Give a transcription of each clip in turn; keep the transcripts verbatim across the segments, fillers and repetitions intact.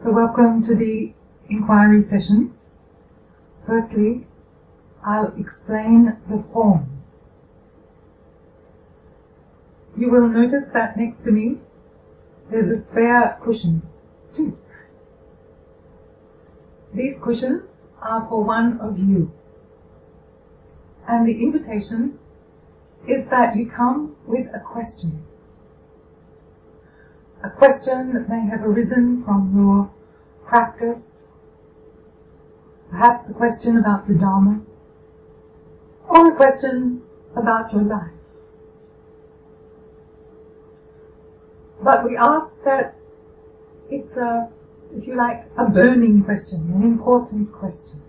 So welcome to the inquiry session. Firstly, I'll explain the form. You will notice that next to me there's a spare cushion. Two. These cushions are for one of you. And the invitation is that you come with a question. A question that may have arisen from your practice, perhaps a question about the Dharma, or a question about your life. But we ask that it's a, if you like, a burning question, an important question.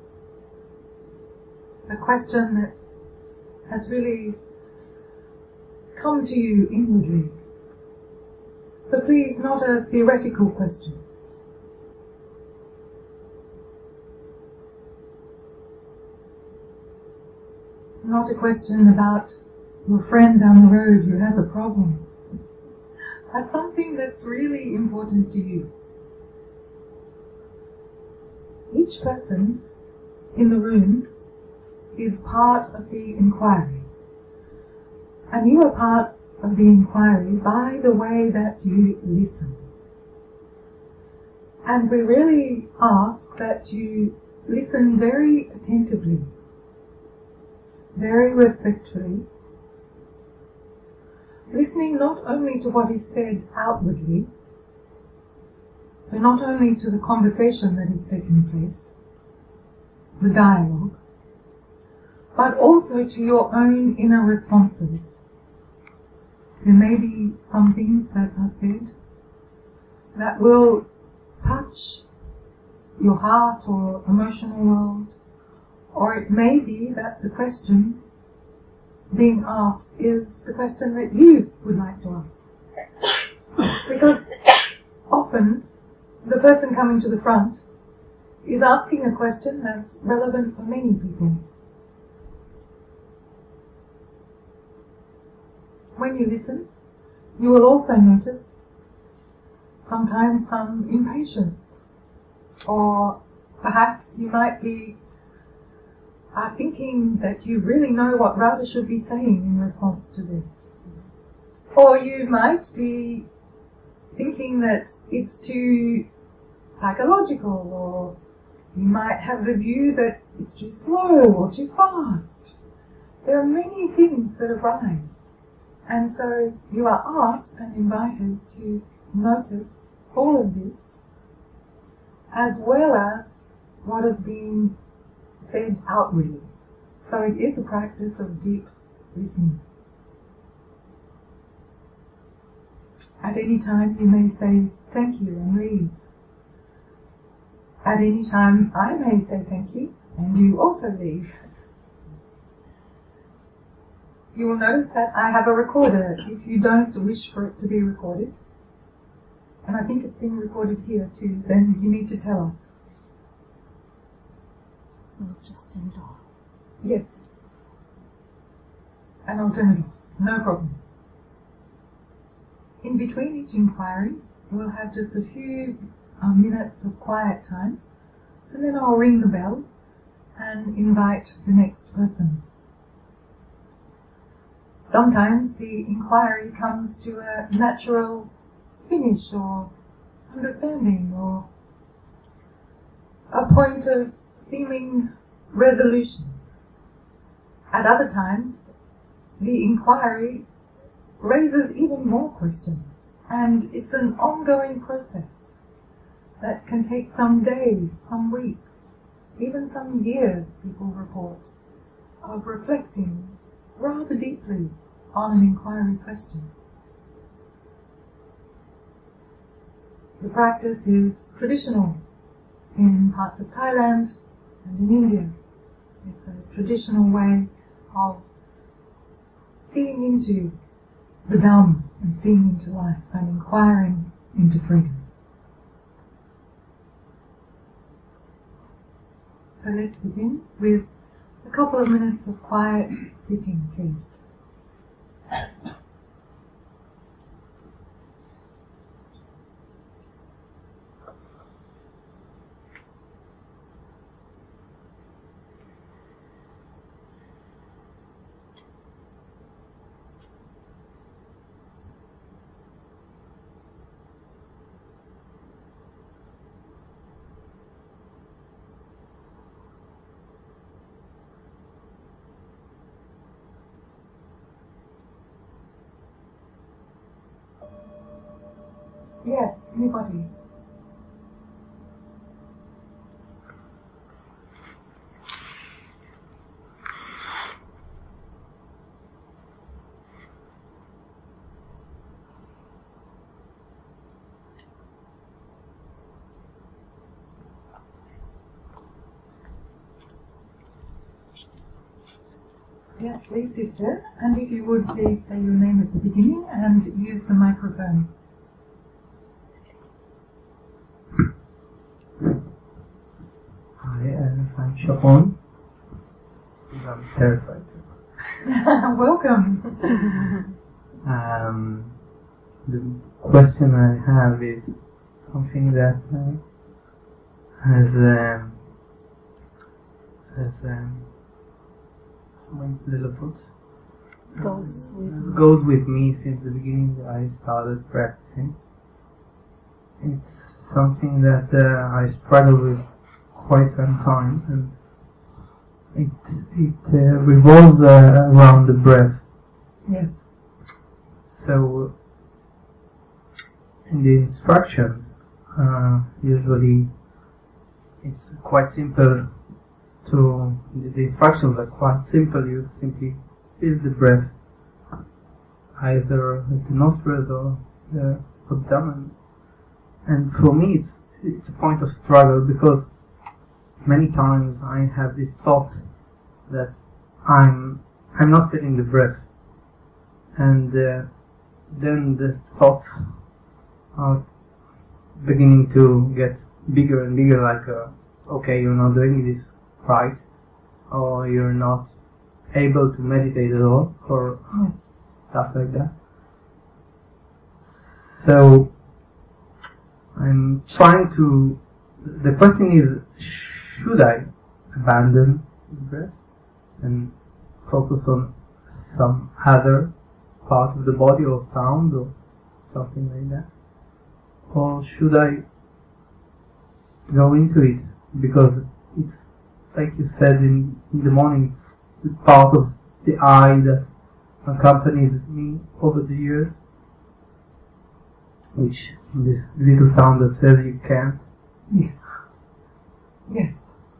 A question that has really come to you inwardly. So please, not a theoretical question. Not a question about your friend down the road who has a problem. But something that's really important to you. Each person in the room is part of the inquiry. And you are part of the inquiry by the way that you listen. And we really ask that you listen very attentively, very respectfully, listening not only to what is said outwardly, so not only to the conversation that is taking place, the dialogue, but also to your own inner responses. There may be some things that are said that will touch your heart or emotional world, or it may be that the question being asked is the question that you would like to ask. Because often the person coming to the front is asking a question that's relevant for many people. When you listen, you will also notice sometimes some impatience, or perhaps you might be uh, thinking that you really know what Radha should be saying in response to this. Or you might be thinking that it's too psychological, or you might have the view that it's too slow or too fast. There are many things that arise. And so you are asked and invited to notice all of this, as well as what is being said outwardly. So it is a practice of deep listening. At any time you may say thank you and leave. At any time I may say thank you and you also leave. You will notice that I have a recorder if you don't wish for it to be recorded. And I think it's being recorded here too. Then you need to tell us. We'll just turn it off. Yes. And I'll turn it off. No problem. In between each inquiry, we'll have just a few uh, minutes of quiet time. And then I'll ring the bell and invite the next person. Sometimes the inquiry comes to a natural finish or understanding or a point of seeming resolution. At other times, the inquiry raises even more questions, and it's an ongoing process that can take some days, some weeks, even some years, people report, of reflecting rather deeply on an inquiry question. The practice is traditional in parts of Thailand and in India. It's a traditional way of seeing into the Dhamma and seeing into life and inquiring into freedom. So let's begin with a couple of minutes of quiet sitting, please. Yes, anybody. Yes, please sit there, and if you would please say your name at the beginning and use the microphone. Hi, uh, I'm Sharon. I'm terrified. Welcome. um, the question I have is something that uh, has um, has um, my little foot Goes with goes with me since the beginning I started practicing. It's something that uh, I struggle with quite some time, and it it uh, revolves uh, around the breath. Yes. So in the instructions, uh, usually it's quite simple to, the instructions are quite simple. You simply feel the breath either at the nostrils or the abdomen. And for me it's, it's a point of struggle, because many times I have this thought that I'm I'm not feeling the breath, and uh, then the thoughts are beginning to get bigger and bigger, like uh, okay, you're not doing this right, or you're not able to meditate at all, or Yes. stuff like that. So I'm trying to, the question is, should I abandon the breath and focus on some other part of the body, or sound, or something like that? Or should I go into it? Because it's, like you said in, in the morning, it's part of the I that accompanies me over the years, which this little sound that says you can't. Yes. Yes.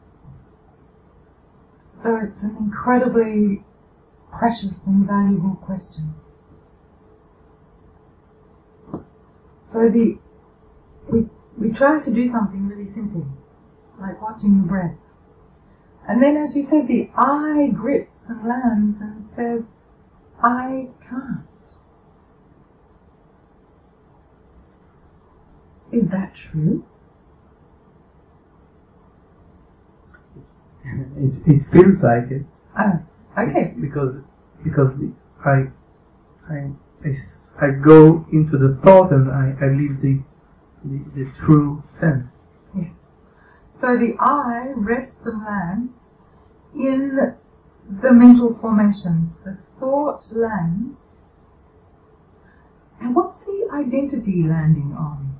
So it's an incredibly precious and valuable question. So the we we try to do something really simple, like watching the breath. And then, as you said, the I grips and lands and says, I can't. Is that true? It it feels like it. Oh, okay. Because because I I I, I go into the thought, and I, I leave the, the the true sense. Yes. So the I rests and lands in the mental formations. The thought lands. And what's the identity landing on?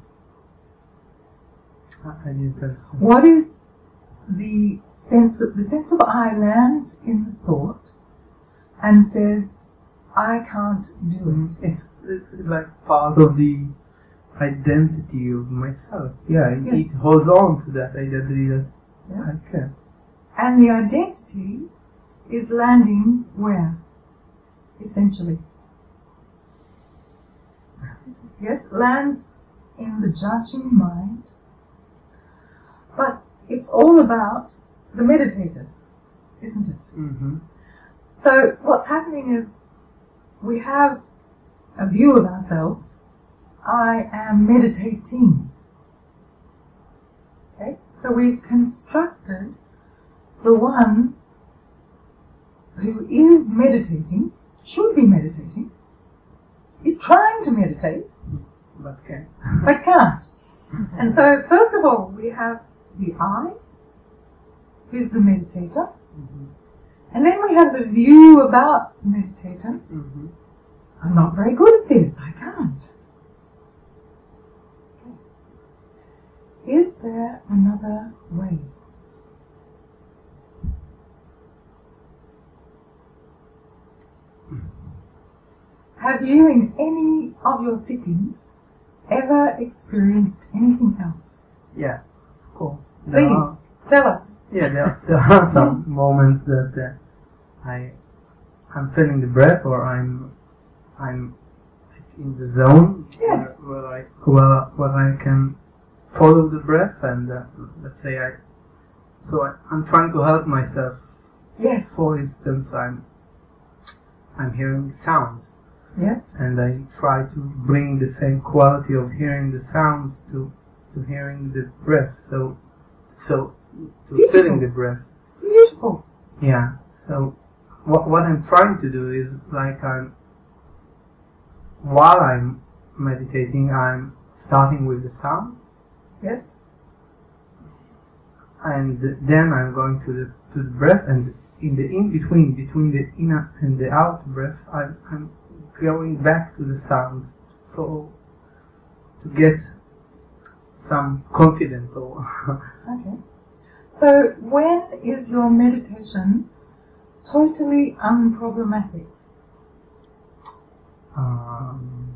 I didn't understand. What is the sense of, the sense of I lands in the thought and says, I can't do it. It's, it's like part of the identity of myself. Yeah, it, Yes. it holds on to that identity that Yeah. I can. And the identity is landing where? Essentially. Yes, lands in the judging mind. But it's all about the meditator, isn't it? Mm-hmm. So what's happening is we have a view of ourselves. I am meditating. Okay? So we've constructed the one who is meditating, should be meditating, is trying to meditate, But can. but can't. And so first of all we have the I, who's the meditator, Mm-hmm. and then we have the view about the meditator. Mm-hmm. I'm not very good at this, I can't. Okay. Is there another way? Have you in any of your sittings ever experienced anything else? Yeah, of course. There Please, are, tell us. yeah, there, there are some moments that uh, I, I'm feeling the breath, or I'm, I'm in the zone Yes. where, where I, where, where I can follow the breath, and uh, let's say I, so I, I'm trying to help myself. Yes. For instance, I'm, I'm hearing sounds. Yes. And I try to bring the same quality of hearing the sounds to to hearing the breath. So, so to Beautiful. feeling the breath. Beautiful. Yeah. So, what what I'm trying to do is like I'm while I'm meditating, I'm starting with the sound. Yes. And then I'm going to the to the breath, and in the in between between the inner and the out breath, I'm I'm going back to the sound, so to get some confidence. Or Okay. So when is your meditation totally unproblematic? um,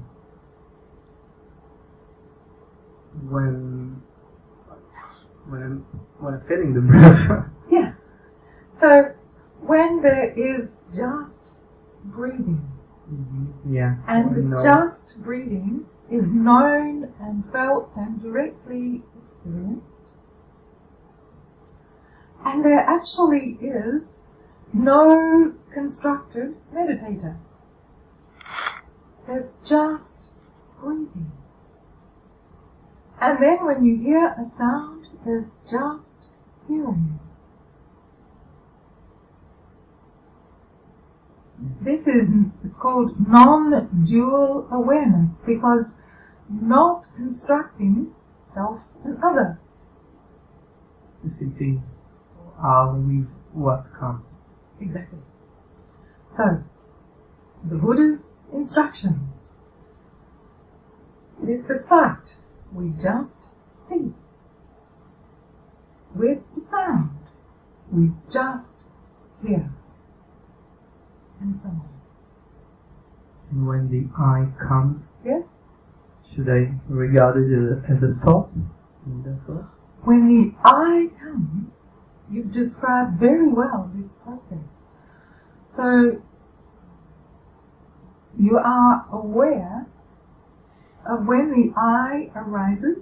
when when I'm when I'm feeling the breath. Yeah. So when there is just breathing, Yeah. and or the no. just breathing is known and felt and directly experienced, and there actually is no constructed meditator. There's just breathing. And then when you hear a sound, there's just hearing. This is, it's called non-dual awareness, because not constructing self and other. Simply are with what comes. Exactly. So, the Buddha's instructions. With the sight, we just see. With the sound, we just hear. And so on. And when the I comes, Yes? should I regard it as a, as a thought? In the thought? When the I comes, you've described very well this process. So, you are aware of when the I arises,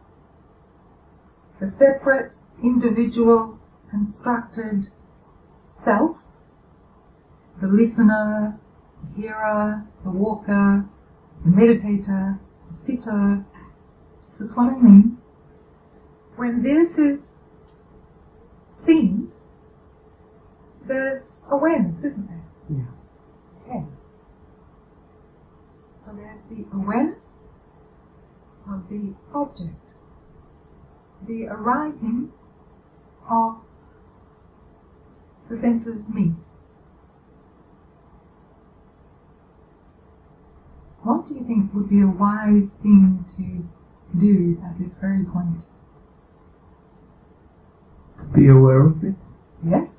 the separate, individual, constructed self, the listener, the hearer, the walker, the meditator, the sitter. This is what I mean. When this is seen, there's awareness, isn't there? Yeah. Okay. So there's the awareness of the object, the arising of the sense of me. What do you think would be a wise thing to do at this very point? Be aware of it. Yes?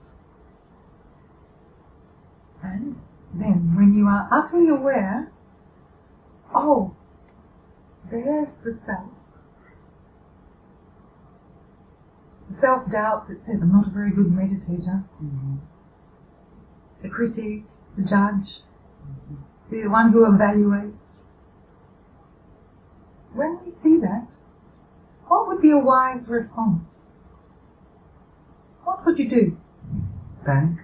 And then, when you are utterly aware, oh, there's the self. The self-doubt that says, I'm not a very good meditator. Mm-hmm. The critic, the judge, mm-hmm. the one who evaluates. When we see that, what would be a wise response? What would you do? Panic.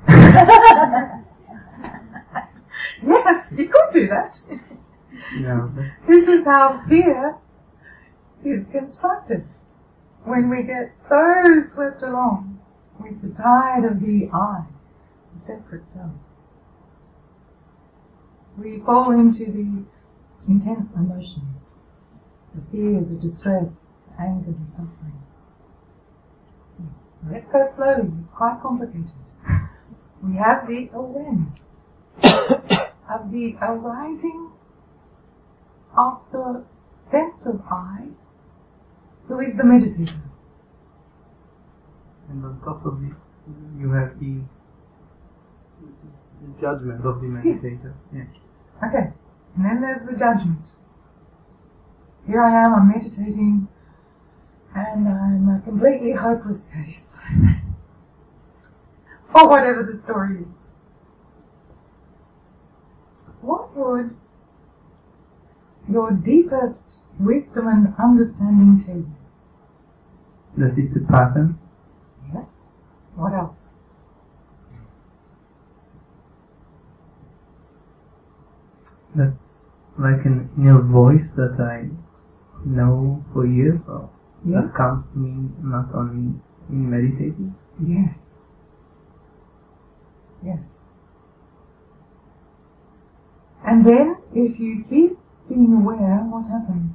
Yes, you could do that. No. This is how fear is constructed. When we get so swept along with the tide of the I, the separate self, we fall into the intense emotions, the fear, the distress, the anger, the suffering. Let's go slowly, it's quite complicated. We have the awareness of the arising of the sense of I, who is the meditator. And on top of it, you have the, the judgment of the meditator. Yes. Okay, and then there's the judgment. here I am, I'm meditating, and I'm a completely hopeless case. Or whatever the story is. What would your deepest wisdom and understanding tell you? That it's a pattern. Yes. What else? That's like an inner voice that I know for years, or Yes. that comes to me not only in meditating. Yes. Yes. And then, if you keep being aware, what happens?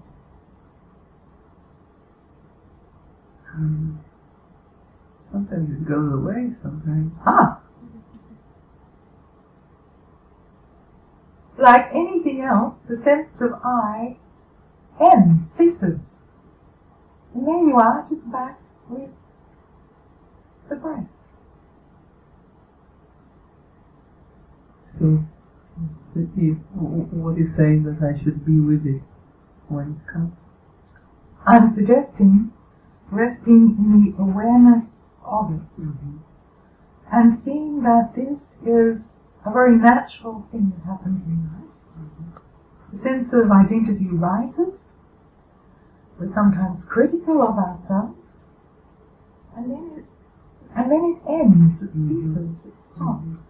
Um, sometimes it goes away, sometimes. Ah! Like anything else, the sense of I ends, ceases. And there you are, just back with the breath. So, that you, what you say that I should be with it when it comes? I'm suggesting resting in the awareness of it, Mm-hmm. and seeing that this is a very natural thing that happens in life. Mm-hmm. The sense of identity rises. We're sometimes critical of ourselves, and then it, and then it ends, it Mm-hmm. ceases, it stops. Mm-hmm.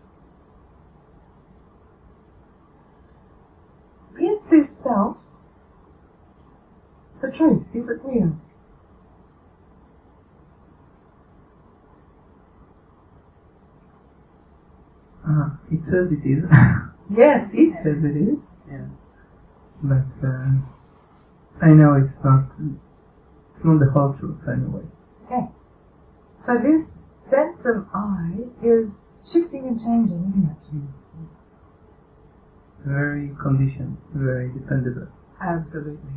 Is this self the truth? Is it real? Uh, it says it is. Yes, it says it is. Yeah. But uh, I know it's not. It's not the whole truth anyway. Okay. So this sense of I is shifting and changing, isn't it? Very conditioned, very dependable. Absolutely.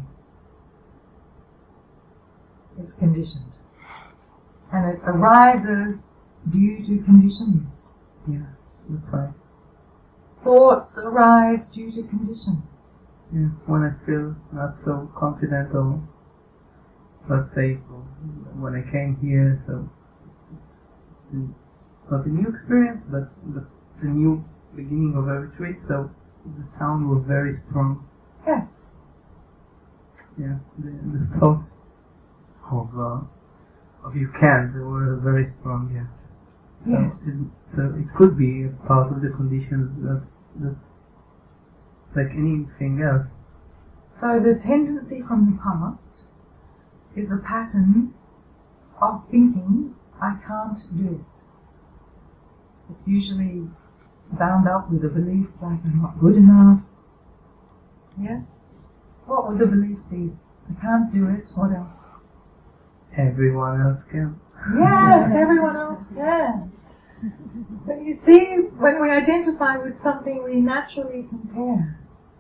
It's conditioned. And it arises due to conditions. Yeah, that's right. Thoughts arise due to conditions. Yeah, when I feel not so confident, or let's say when I came here, so it's not a new experience, but, but a new beginning of a retreat, so the sound was very strong. Yes. Yeah, the, the thoughts of uh, of you can, they were very strong, yeah. So, Yes. it, so it could be a part of the conditions that, that like anything else. So the tendency from the past is a pattern of thinking, I can't do it. It's usually bound up with a belief like I'm not good enough. Yes? What would the belief be? I can't do it. What else? Everyone else can. Yes, everyone else can. So you see, when we identify with something, we naturally compare.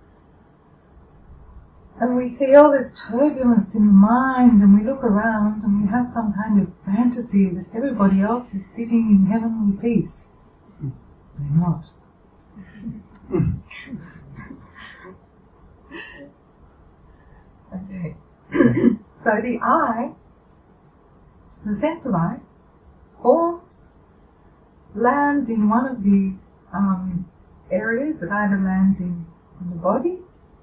And we see all this turbulence in the mind, and we look around and we have some kind of fantasy that everybody else is sitting in heavenly peace. They're not. Okay. So the I, the sense of I, forms, lands in one of the um, areas. It either lands in, in the body,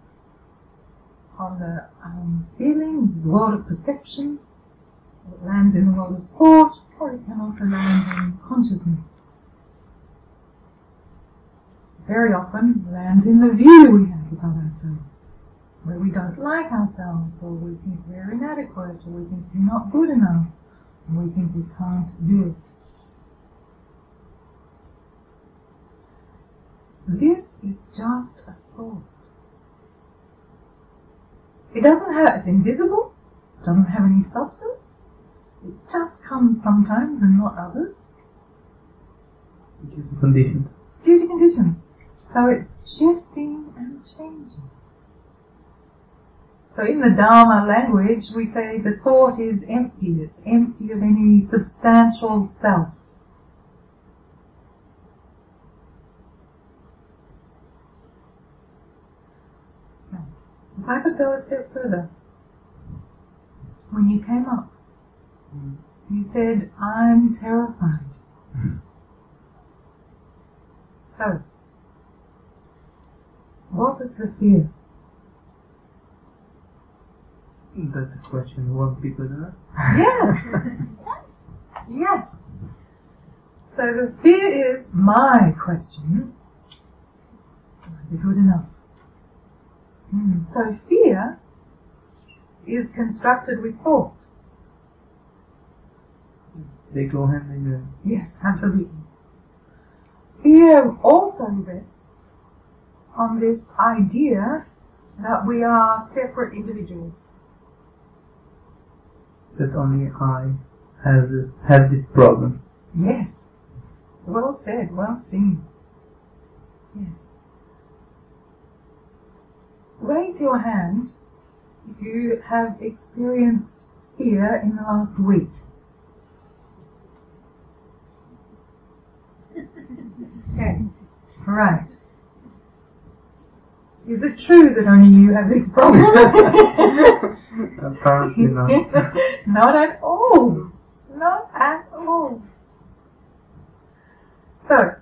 on the um, feeling, the world of perception, it lands in the world of thought, or it can also land in consciousness. Very often lands in the view we have about ourselves, where we don't like ourselves, or we think we're inadequate, or we think we're not good enough, or we think we can't do it. This is just a thought. It doesn't have, it's invisible, it doesn't have any substance, it just comes sometimes and not others. Due to conditions. Due to conditions. So it's shifting and changing. So in the Dharma language, we say the thought is empty. It's empty of any substantial self. Now, if I could go a step further, when you came up, Mm. you said, I'm terrified. So, what was the fear? That's a question you want people to know? Yes! Yes! So the fear is my question. Am I good enough? Mm. So fear is constructed with thought. They go hand in hand. Yes, absolutely. Fear also rests on this idea that we are separate individuals. That only I have have this problem. Yes. Well said, well seen. Yes. Raise your hand if you have experienced fear in the last week. Okay. Right. Is it true that only you have this problem? Apparently not. Not at all. Not at all. So,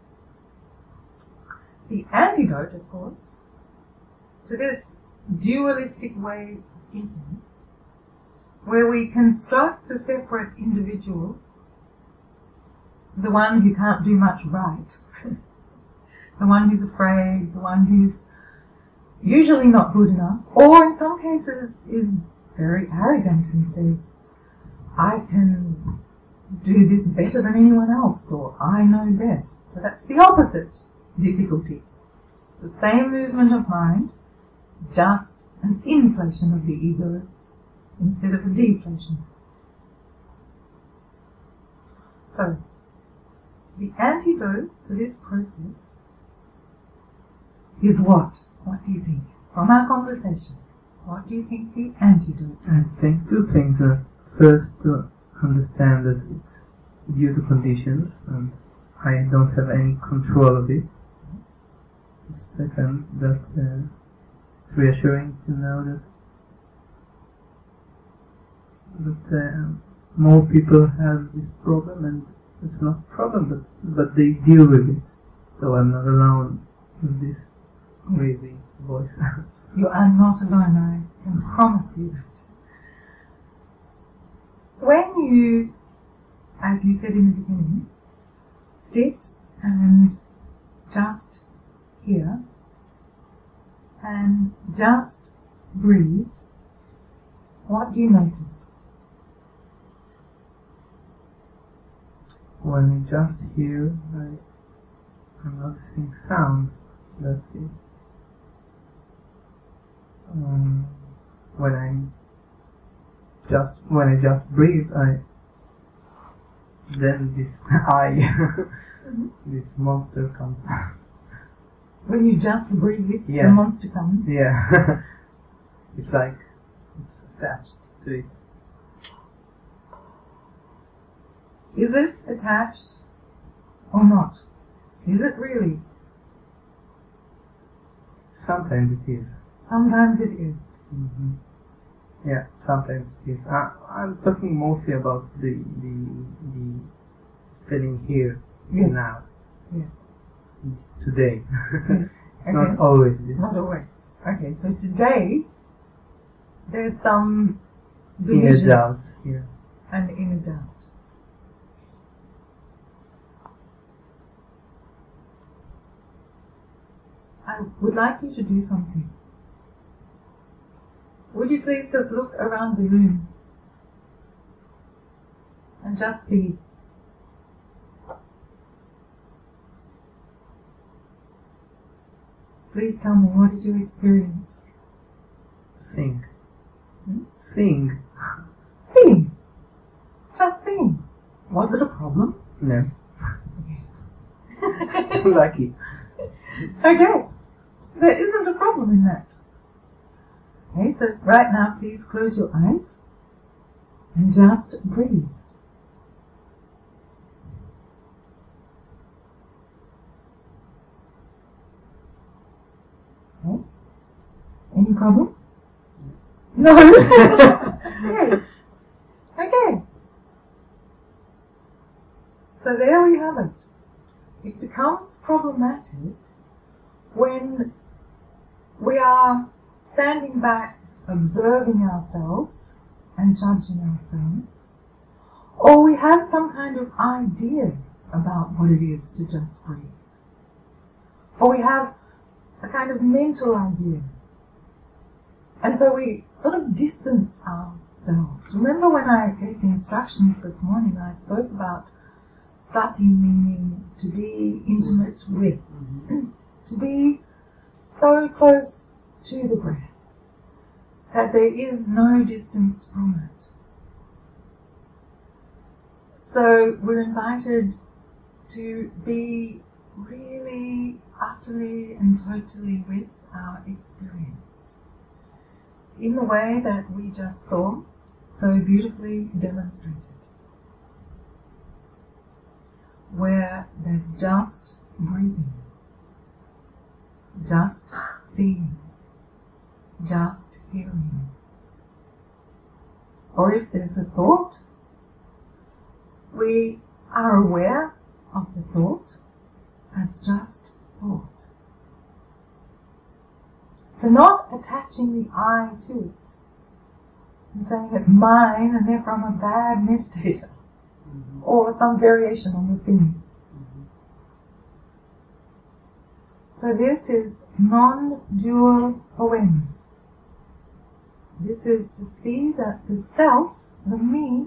the antidote, of course, to this dualistic way of thinking, where we construct the separate individual, the one who can't do much right, the one who's afraid, the one who's usually not good enough, or in some cases is very arrogant and says, I can do this better than anyone else, or I know best. So that's the opposite difficulty. The same movement of mind, just an inflation of the ego instead of a deflation. So, the antidote to this process is what? What do you think? From our conversation, what do you think the antidote is? I think two things. Uh, first, to understand that it's due to conditions and I don't have any control of it. Second, that uh, it's reassuring to know that that uh, more people have this problem, and it's not a problem, but but they deal with it. So I'm not alone in this crazy voice. You are not alone, I can promise you that. When you, as you said in the beginning, sit and just hear and just breathe, what do you notice? When I just hear, I, I'm noticing sounds. That's it. Um, when I just when I just breathe, I then this I Mm-hmm. this monster comes. When you just breathe, Yeah. the monster comes. Yeah, it's like it's attached to it. Is it attached or not? Is it really? Sometimes it is. Sometimes it is. Mm-hmm. Yeah, sometimes it is. I, I'm talking mostly about the the the feeling here Yes. now, Yes. today. Yes. It's not Okay. always this. Not always. Okay, so today there's some Inner division doubt here. and inner doubt. I would like you to do something. Would you please just look around the room and just see? Please tell me, what did you experience? Sing. Hmm? Sing. Seeing. Just seeing. Was it a problem? No. Okay. Lucky. Okay. There isn't a problem in that. Okay, so right now please close your eyes and just breathe. Okay. Any problem? No. Okay. have it. It becomes problematic when we are standing back, observing ourselves and judging ourselves, or we have some kind of idea about what it is to just breathe. Or we have a kind of mental idea. And so we sort of distance ourselves. Remember when I gave the instructions this morning, I spoke about sati meaning to be intimate with, mm-hmm. to be so close to the breath that there is no distance from it. So we're invited to be really, utterly and totally with our experience in the way that we just saw so beautifully demonstrated, where there's just breathing, just seeing, just hearing. Or if there's a thought, we are aware of the thought as just thought. So not attaching the I to it and saying it's mine and therefore I'm a bad meditator, mm-hmm. or some variation on the theme. Mm-hmm. So this is non-dual awareness. This is to see that the self, the me,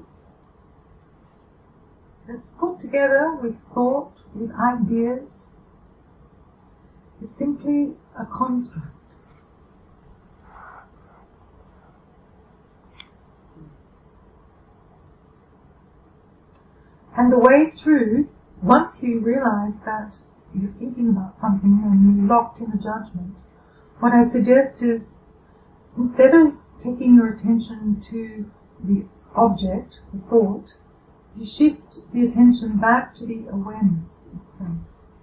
that's put together with thought, with ideas, is simply a construct. And the way through, once you realize that you're thinking about something and you're locked in a judgment, what I suggest is, instead of taking your attention to the object, the thought, you shift the attention back to the awareness itself.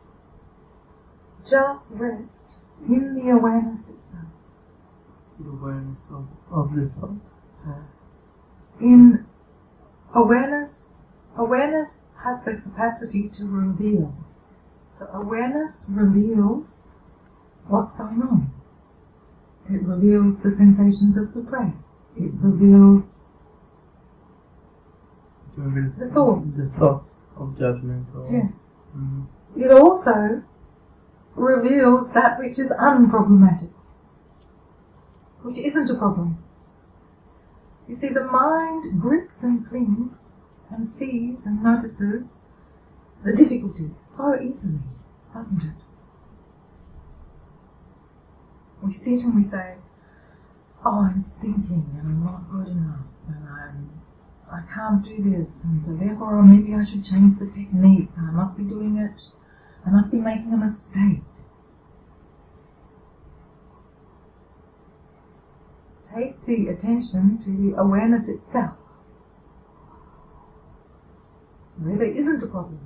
Just rest in the awareness itself. The awareness of, of the thought. Yeah. In awareness, awareness has the capacity to reveal. So awareness reveals what's going on. It reveals the sensations of the breath. It reveals the thought. The thought of judgment. Or, yeah. Mm-hmm. It also reveals that which is unproblematic, which isn't a problem. You see, the mind grips and clings and sees and notices the difficulties so easily, doesn't it? We sit and we say, oh, I'm thinking and I'm not good enough and I'm, I can't do this, and so therefore, oh, maybe I should change the technique, I must be doing it, I must be making a mistake. Take the attention to the awareness itself, where there isn't a problem.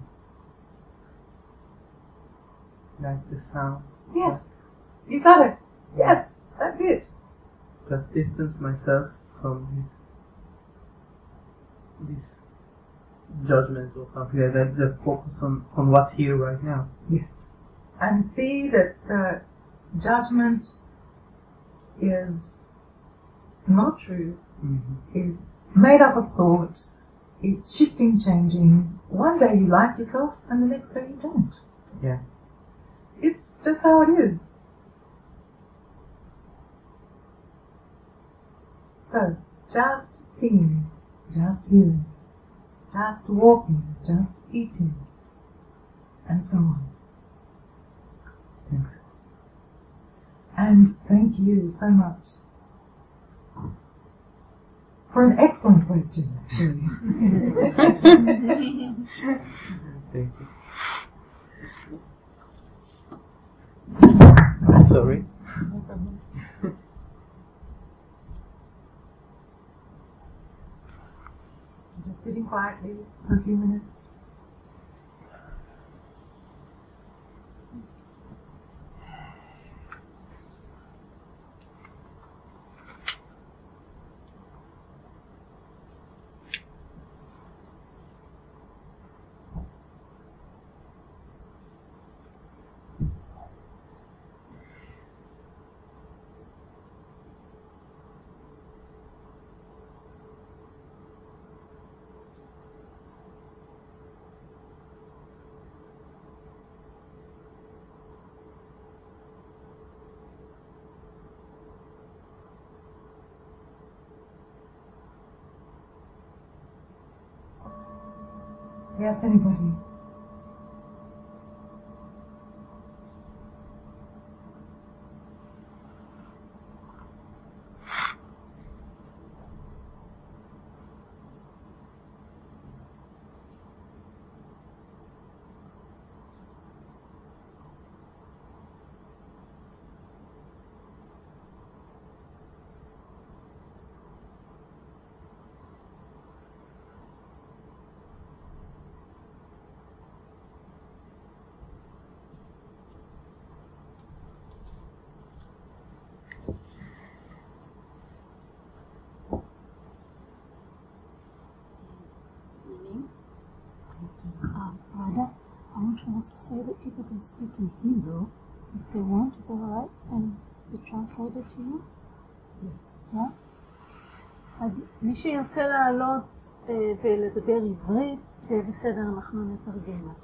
Like the sound. Yes, you got it. Yes, that's it. Just distance myself from this, this judgment or something like that. Just focus on, on what's here right now. Yes. And see that the judgment is not true. Mm-hmm. It's made up of thought. It's shifting, changing. One day you like yourself and the next day you don't. Yeah. It's just how it is. So, just seeing, just hearing, just walking, just eating, and so on. Thanks. And thank you so much for an excellent question, actually. Thank you. Sorry. No problem. Just sitting quietly for a few minutes. Yes, anybody? Uh, Radha, I want to also say that people can speak in Hebrew if they want. Is that all right? And be translated to you? Yeah? אז מי שירצה לעלות אה, ולדבר עברית, זה בסדר, אנחנו נתרגם לה.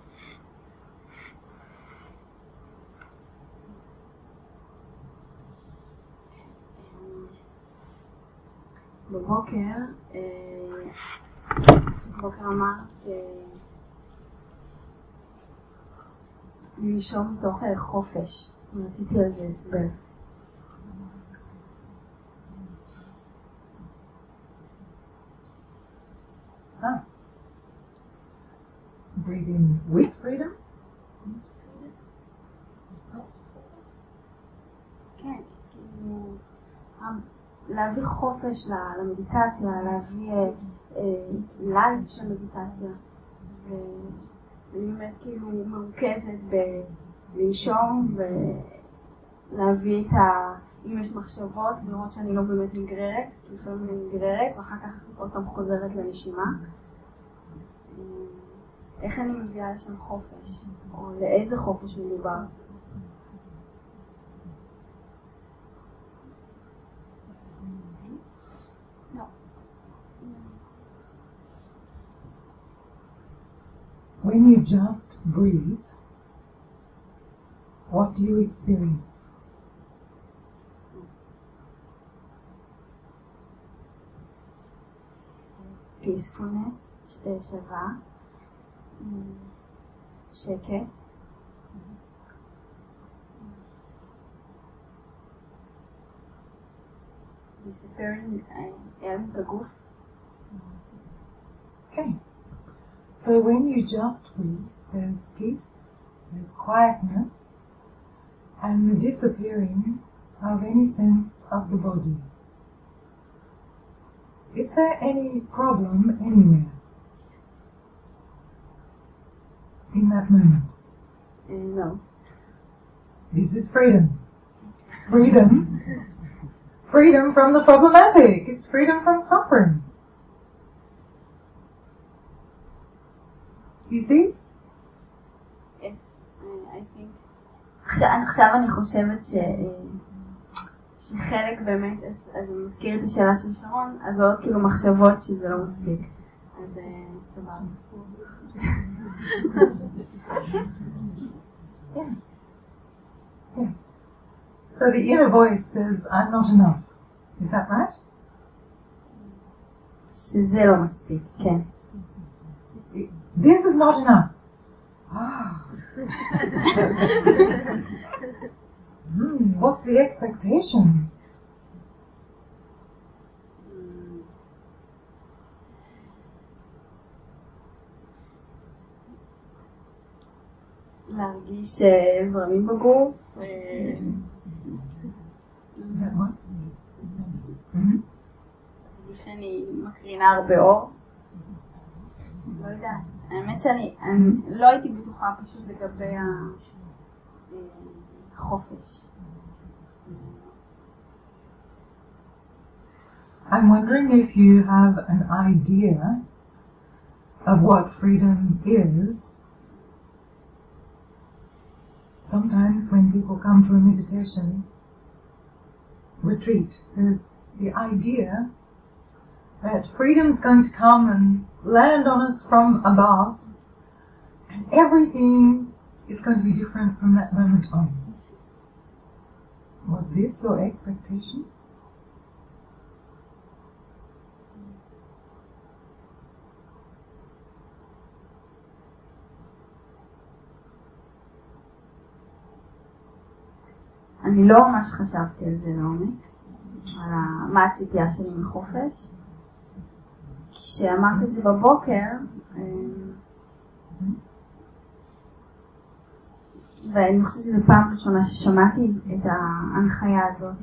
בבוקר, אה, בבוקר אמרת אה, לנשום מתוך חופש. רציתי על זה הסבר. Ah. Breathe in with freedom? כן, כאילו, להביא חופש למדיטציה, להביא לייב של מדיטציה. ואני באמת כאילו מרוכזת בלנשום ולהביא את ה... אם יש מחשבות, לראות שאני לא באמת נגררת, לפעמים אני נגררת, ואחר כך עוד פעם חוזרת לנשימה. איך אני מביאה לשם חופש, או לאיזה חופש מדובר. לא. When you just breathe, what do you experience? Peacefulness, shava, שקט, disappearing, העלם את הגוף. Okay. So when you just breathe, there's peace, there's quietness, and the disappearing of any sense of the body. Is there any problem anywhere in that moment? Uh, no. This is freedom. Freedom. Freedom from the problematic. It's freedom from suffering. You see? Yes, I think. עכשיו אני חושבת ש... שחלק באמת, אז זה מזכיר את השאלה של שרון, אז עוד כאילו מחשבות שזה לא מספיק. אז סבבה. Yes. Yes. So the inner voice says, I'm not enough. Is that right? שזה לא מספיק, כן. This is not enough. Ah. Hmm, what's the expectation? להרגיש זרמים בגוף. להרגיש שאני מקרינה הרבה אור. לא יודעת. האמת שאני לא הייתי בטוחה פשוט לגבי החופש. I'm wondering if you have an idea of what freedom is. Sometimes when people come to a meditation retreat, there's the idea that freedom's going to come and land on us from above, and everything is going to be different from that moment on. Was this your expectation? אני לא ממש חשבתי על זה לעומק, על מה הציפייה שלי מחופש. כשאמרת את זה בבוקר, ואני חושבת שזו פעם ראשונה ששמעתי את ההנחיה הזאת,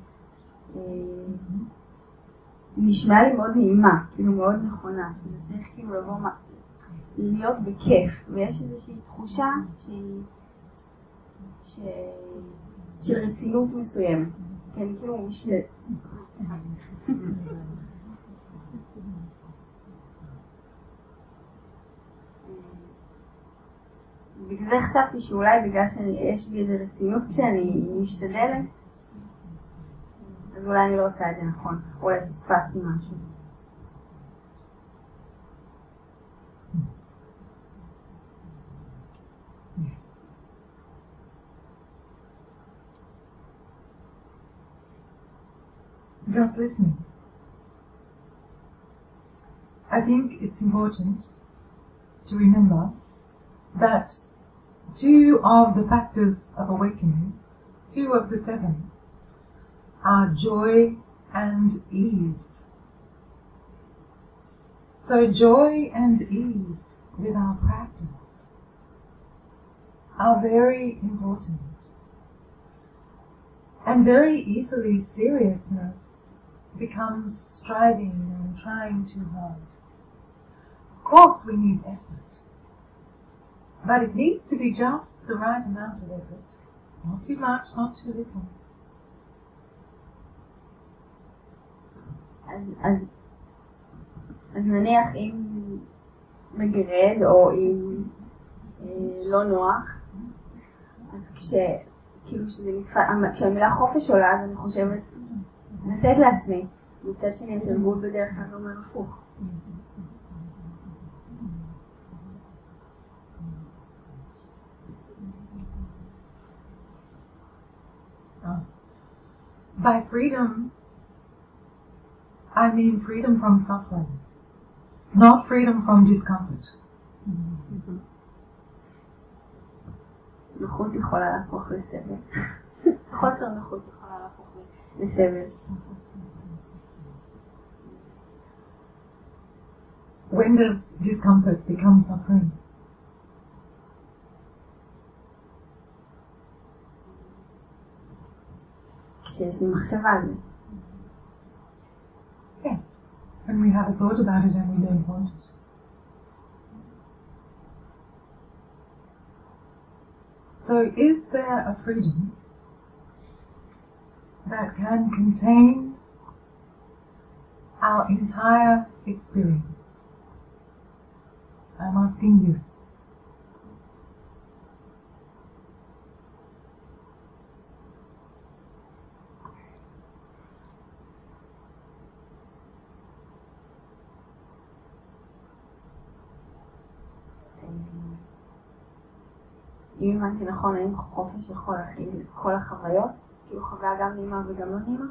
נשמעה לי מאוד נעימה, כאילו מאוד נכונה, שזה צריך כאילו לבוא, להיות בכיף, ויש איזושהי תחושה שהיא, ש... של רצינות מסוימת, כן, כאילו משל... בגלל זה חשבתי שאולי בגלל שיש לי איזו רצינות כשאני משתדלת, אז אולי אני לא עושה את זה נכון, אולי תספסתי משהו. Just listening. I think it's important to remember that two of the factors of awakening, two of the seven, are joy and ease. So joy and ease with our practice are very important. And very easily seriousness becomes striving and trying too hard. Of course we need effort, but it needs to be just the right amount of effort. Not too much, not too little. אז, אז, אז נניח אם מגרד או אם אה, לא נוח, אז כש, כאילו שזה נתפס, כשהמילה חופש עולה, אז אני חושבת לתת לעצמי, מצד שני תרגול בדרך כלל אומר הפוך. By freedom, I mean freedom from suffering, not freedom from discomfort. נוחות יכולה להפוך לסבל. חוסר נוחות יכולה להפוך לסבל. When does discomfort become suffering? כשיש לי מחשבה על זה. Yes, when we have a thought about it and we don't want it. So is there a freedom that can contain our entire experience? I'm asking you. אם הבנתי נכון, האם חופש יכול להכיל את כל החוויות? כאילו חוויה גם נעימה וגם לא נעימה?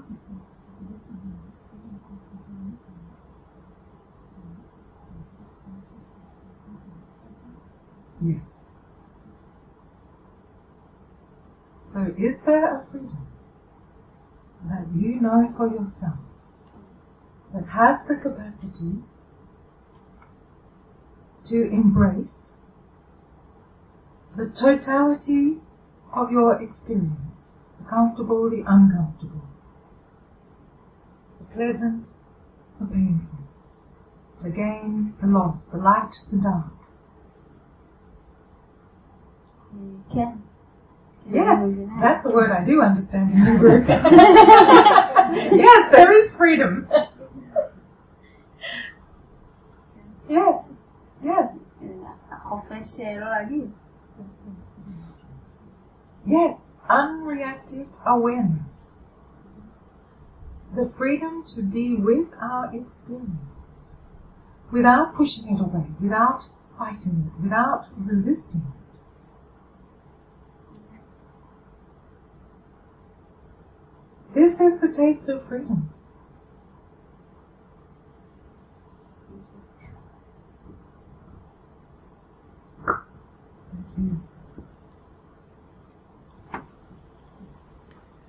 Yes. So is there a freedom that you know for yourself that has the capacity to embrace the totality of your experience, the comfortable, the uncomfortable, the pleasant, the painful, the gain, the loss, the light, the dark? כן. Yes, that's the word I do understand in Hebrew. Yes, there is freedom. Yes, yes. החופש לא להגיד. Yes, unreactive awareness. The freedom to be with our experience without pushing it away, without fighting it, without resisting it. This is the taste of freedom. Thank you.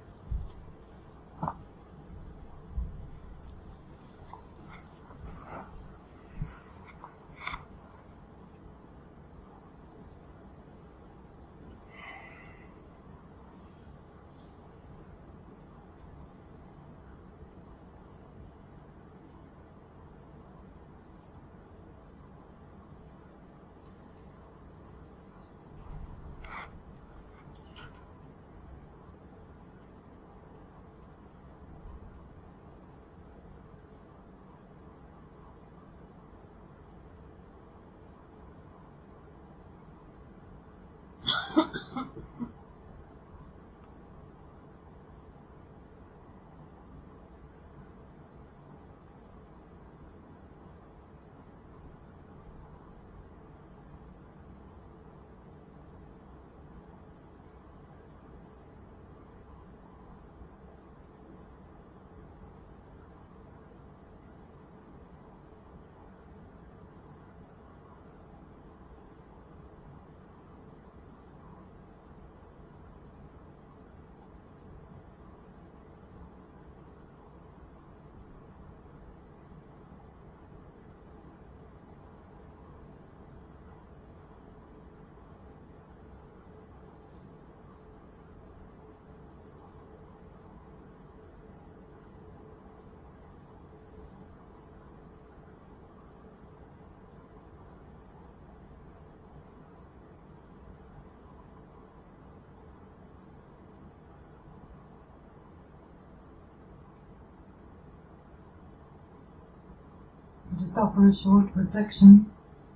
I'll just offer a short reflection.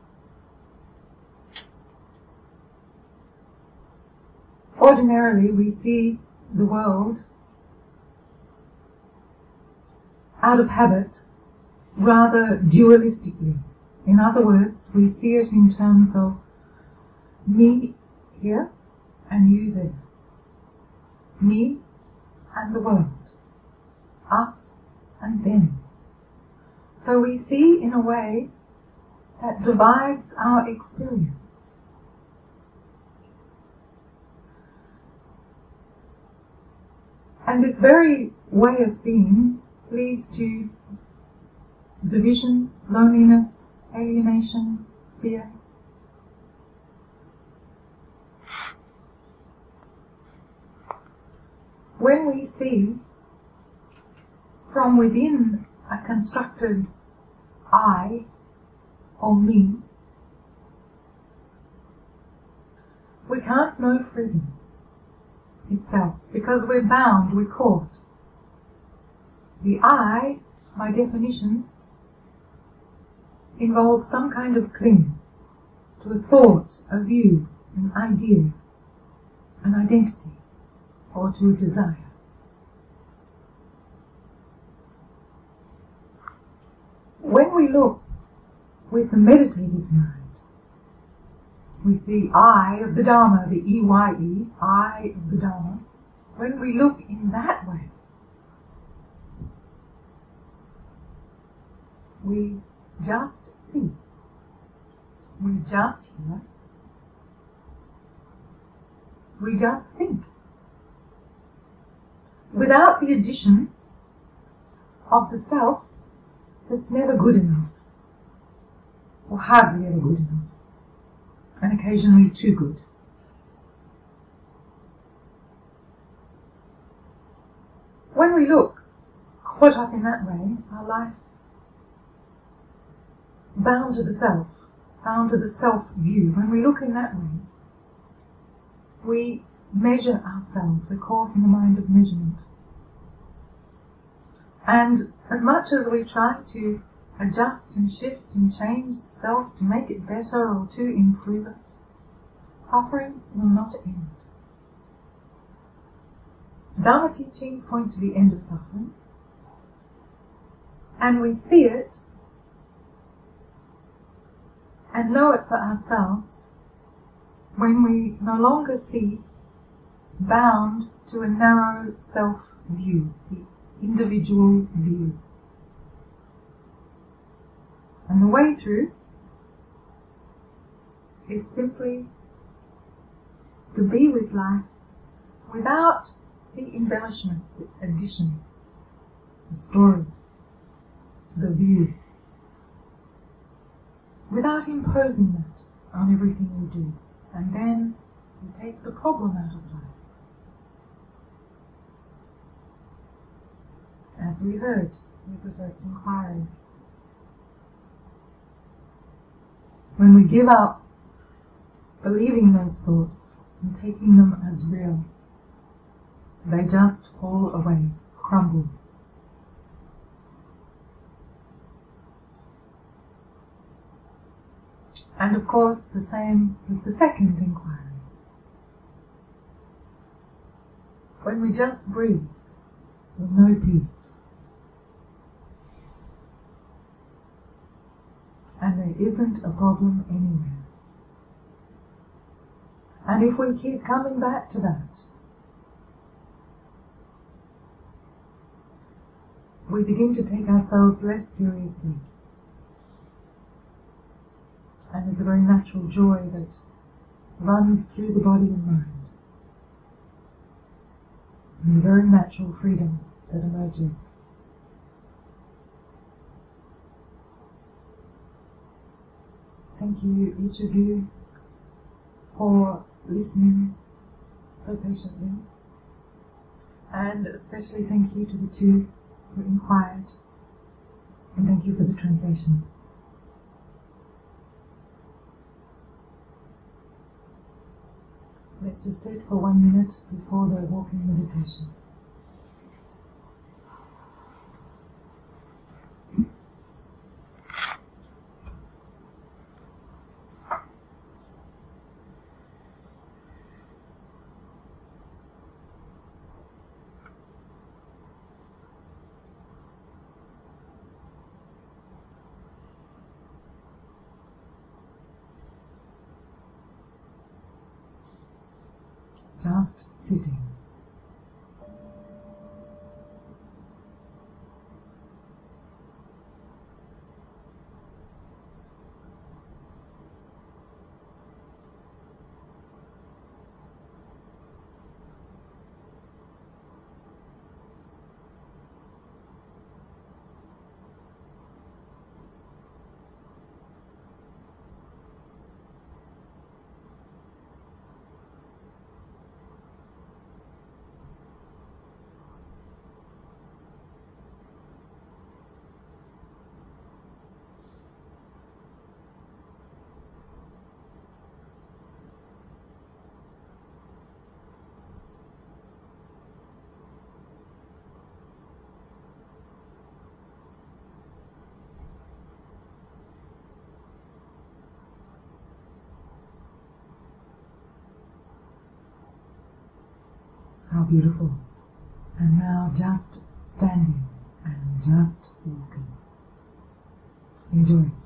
Ordinarily, we see the world out of habit rather dualistically. In other words, we see it in terms of me here and you there. Me and the world. Us and them. So we see in a way that divides our experience. And this very way of seeing leads to division, loneliness, alienation, fear. When we see from within a constructed I or me, we can't know freedom itself because we're bound, we're caught. The I, by definition, involves some kind of clinging to a thought, a view, an idea, an identity, or to a desire. When we look with the meditative mind, with the I of the Dharma, the E Y E, I of the Dharma, when we look in that way, we just see, we just hear, we just think, without the addition of the self that's never good enough, or hardly ever good enough, and occasionally too good. When we look caught up in that way, our life bound to the self, bound to the self-view, when we look in that way, we measure ourselves, we're caught in the mind of measurement. And as much as we try to adjust and shift and change the self to make it better or to improve it, suffering will not end. Dharma teachings point to the end of suffering, and we see it and know it for ourselves when we no longer see bound to a narrow self-view, the individual view. And the way through is simply to be with life without the embellishment, the addition, the story, the view, without imposing that on everything we do. And then we take the problem out of life. As we heard with the first inquiry. When we give up believing those thoughts and taking them as real, they just fall away, crumble. And of course the same with the second inquiry. When we just breathe with no peace, and there isn't a problem anywhere. And if we keep coming back to that, we begin to take ourselves less seriously. And there's a very natural joy that runs through the body and mind. And a very natural freedom that emerges. Thank you, each of you, for listening so patiently. And especially thank you to the two who inquired. And thank you for the translation. Let's just sit for one minute before the walking meditation. just sitting. How beautiful. And now just standing and just walking. Enjoy.